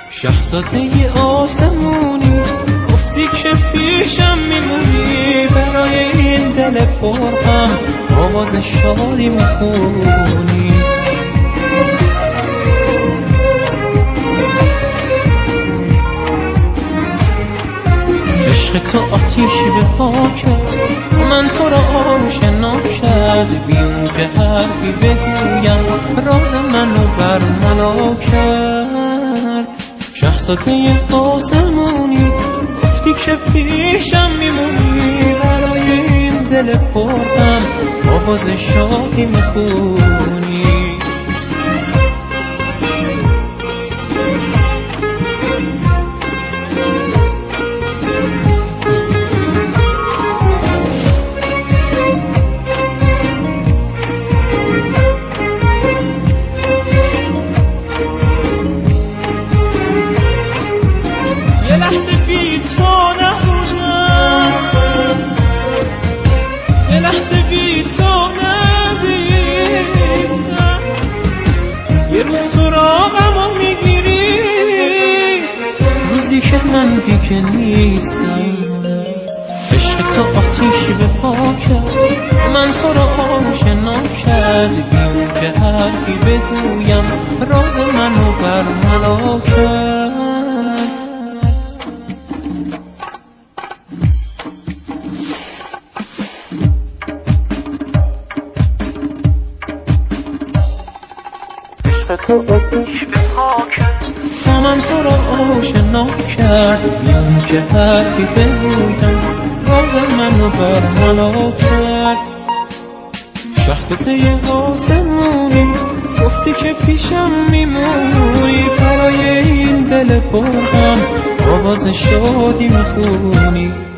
شاهزاده آسمونی گفتی که پیشم میمونی، برای این دل پرغم آواز شادی میخونی. عشق تو آتیشی به پا کرد، من تو را آشنا کرد، بی اون که حرفی بگویم راز منو برملا کرد. شاهزاده آسمونی گفتی که پیشم میمونی، برای این دل پرغم آواز شادی میخونی. یه لحظه بی تو نبودم، یه لحظه بی تو نزیستم، یه روز سراغمو میگیری، روزی که من دیگه نیستم. عشق تو آتیشی به پا کرد، من تو را آشنا کرد، بی اون که حرفی بگویم راز منو برملا کرد. تو آتیش به پا کرد، من تو را آشنا کرد، اون که حرفی بگویم راز منو برملا کرد. شاهزاده آسمونی گفتی که پیشم میمونی، برای این دل پرغم آواز شادی میخونی.